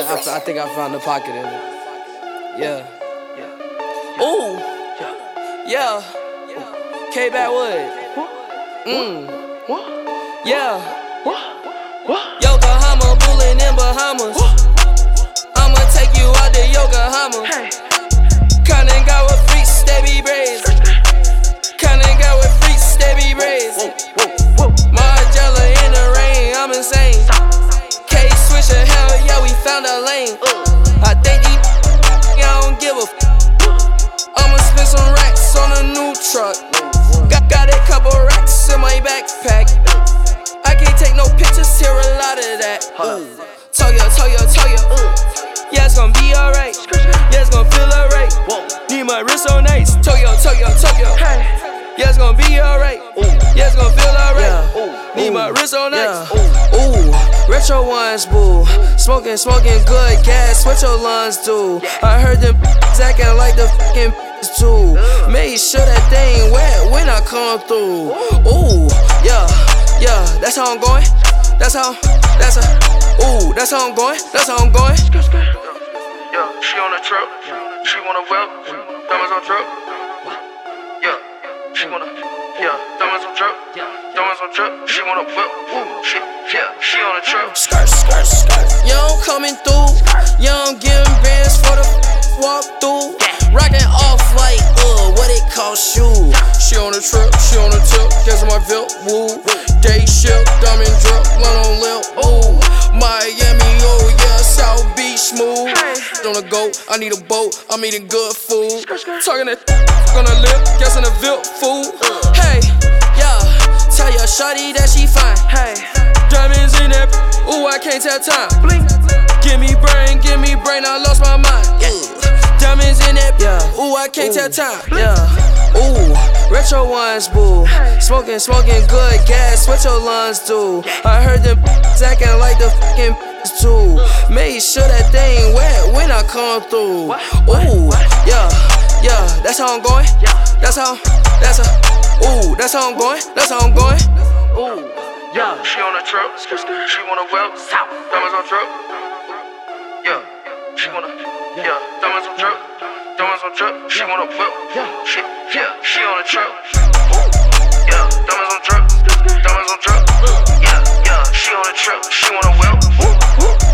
I think I found the pocket in it. Yeah. Ooh. Yeah. K-Backwood. Yeah. Yokohama, bullin' in Bahamas. I'ma take you out to Yokohama. Kinda got with freaks, they be braids. Kinda got with freaks, they be braids. Margiela in the rain, I'm insane. K-Swisher, hell yeah, we found a lane. I think I don't give a f. I'ma spend some racks on a new truck. Got a couple racks in my backpack. I can't take no pictures, hear a lot of that. Tell ya. Yeah, it's gonna be alright. Yeah, it's gonna feel alright. Need my wrist on nice. Tell ya. Yeah, it's gonna be alright. Yeah, it's gonna feel alright. Need my wrist on ice. Ooh, retro ones, boo. Smoking good gas. What your lungs do? I heard them acting like the fucking too. Made sure that they ain't wet when I come through. Ooh, yeah. That's how I'm going. That's how I'm going. Yeah, she on the truck. She wanna whip. Diamonds on truck. Yeah, she wanna. Yeah, diamonds on truck. She wanna whip. Yeah, she on the truck. Skirt. Young coming through. Young getting bands for the walk through. Rockin' off like what it cost you. She on the trip, she on the tip. Guess my Vilt, woo. Day shift, diamond drip, line on lip, ooh. Miami, oh yeah, South Beach, smooth. On the go, I need a boat, I'm eating good food. Talking that on the lip, guessing the Vilt, fool. Hey, yeah, tell your shawty that she fine. Hey, diamonds in that, ooh, I can't tell time. Give me brain, I lost my mind. Diamonds in that, ooh, I can't tell time. Ooh, retro ones, boo. Smoking good gas. What your lungs do? I heard them acting like the fucking too. Made sure that they ain't wet when I come through. Ooh, yeah. That's how I'm going. That's how I'm going. Ooh, yeah. She on the truck. She wanna whip. Diamonds on truck. Yeah, she wanna. Yeah, diamonds on truck. She wanna whip. Yeah, she on the truck. Yeah, diamonds on truck. Yeah, she on the truck. She wanna whip.